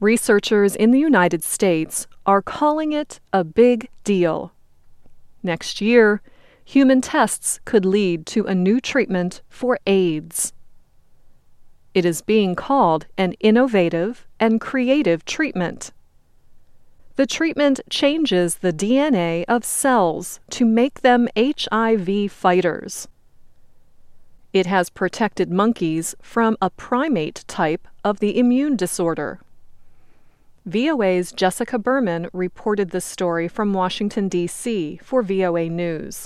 Researchers in the United States are calling it a big deal. Next year, human tests could lead to a new treatment for AIDS. It is being called an innovative and creative treatment. The treatment changes the DNA of cells to make them HIV fighters. It has protected monkeys from a primate type of the immune disorder. VOA's Jessica Berman reported this story from Washington, D.C. for VOA News.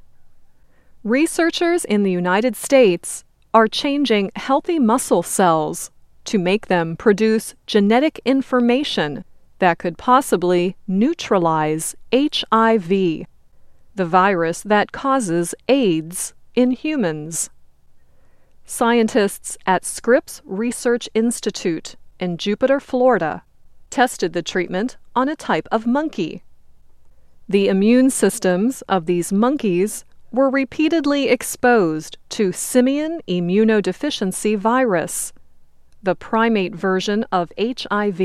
Researchers in the United States are changing healthy muscle cells to make them produce genetic information that could possibly neutralize HIV, the virus that causes AIDS in humans. Scientists at Scripps Research Institute in Jupiter, Florida, tested the treatment on a type of monkey. The immune systems of these monkeys were repeatedly exposed to simian immunodeficiency virus, the primate version of HIV.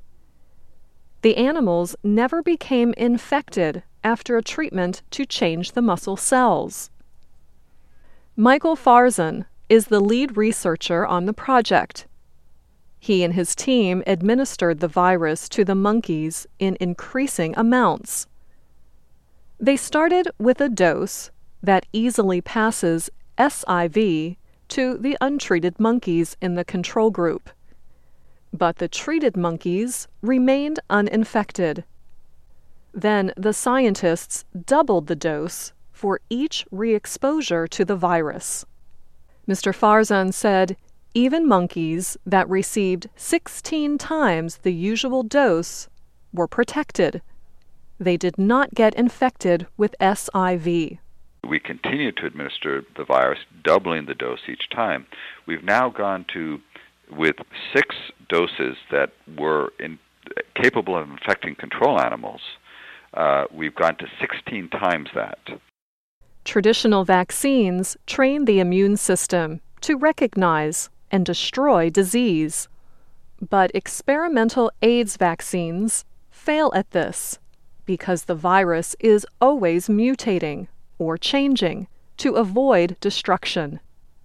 The animals never became infected after a treatment to change the muscle cells. Michael Farzan is the lead researcher on the project. He and his team administered the virus to the monkeys in increasing amounts. They started with a dose that easily passes SIV to the untreated monkeys in the control group. But the treated monkeys remained uninfected. Then the scientists doubled the dose for each re-exposure to the virus. Mr. Farzan said even monkeys that received 16 times the usual dose were protected. They did not get infected with SIV. We continue to administer the virus, doubling the dose each time. We've now gone to, with 6 doses that were capable of infecting control animals, we've gone to 16 times that. Traditional vaccines train the immune system to recognize and destroy disease. But experimental AIDS vaccines fail at this because the virus is always mutating or changing to avoid destruction.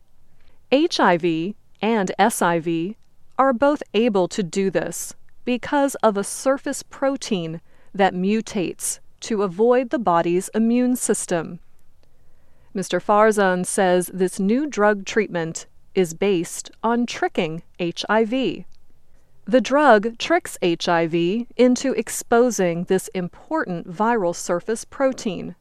HIV and SIV are both able to do this because of a surface protein that mutates to avoid the body's immune system. Mr. Farzan says this new drug treatment is based on tricking HIV. The drug tricks HIV into exposing this important viral surface protein.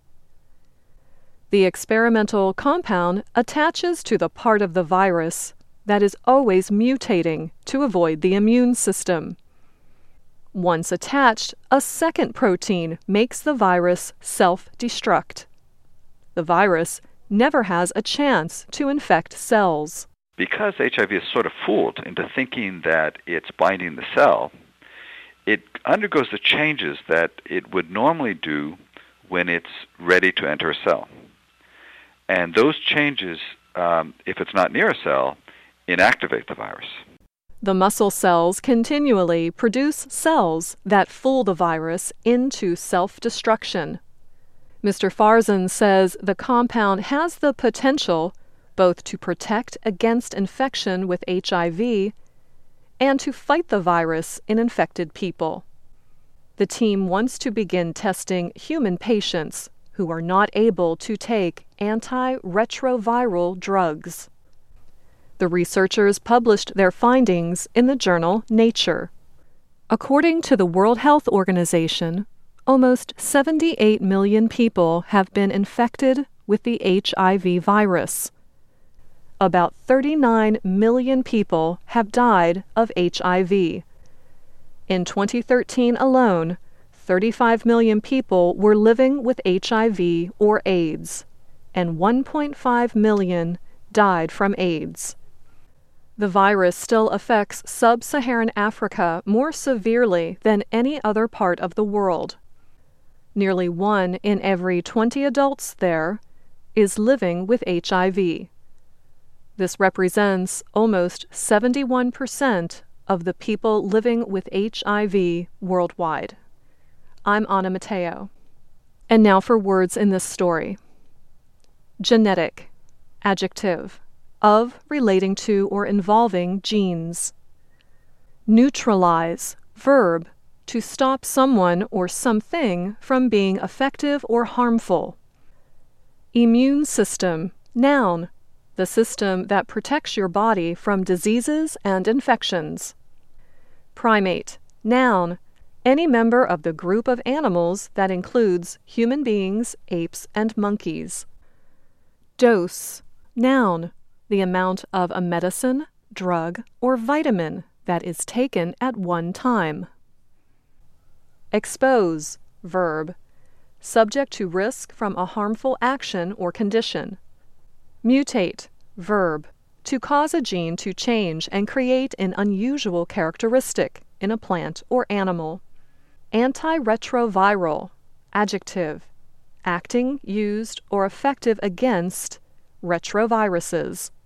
The experimental compound attaches to the part of the virus that is always mutating to avoid the immune system. Once attached, a second protein makes the virus self-destruct. The virus never has a chance to infect cells. Because HIV is sort of fooled into thinking that it's binding the cell, it undergoes the changes that it would normally do when it's ready to enter a cell. And those changes, if it's not near a cell, inactivate the virus. The muscle cells continually produce cells that fool the virus into self-destruction. Mr. Farzan says the compound has the potential both to protect against infection with HIV and to fight the virus in infected people. The team wants to begin testing human patients who are not able to take antiretroviral drugs. The researchers published their findings in the journal Nature. According to the World Health Organization, almost 78 million people have been infected with the HIV virus. About 39 million people have died of HIV. In 2013 alone, 35 million people were living with HIV or AIDS, and 1.5 million died from AIDS. The virus still affects sub-Saharan Africa more severely than any other part of the world. Nearly 1 in every 20 adults there is living with HIV. This represents almost 71% of the people living with HIV worldwide. I'm Anna Matteo. And now for words in this story. Genetic, adjective, of, relating to, or involving genes. Neutralize, verb, to stop someone or something from being effective or harmful. Immune system, noun, the system that protects your body from diseases and infections. Primate, noun, any member of the group of animals that includes human beings, apes, and monkeys. Dose, noun, the amount of a medicine, drug, or vitamin that is taken at one time. Expose, verb, subject to risk from a harmful action or condition. Mutate, verb, to cause a gene to change and create an unusual characteristic in a plant or animal. Antiretroviral, adjective, acting, used, or effective against retroviruses.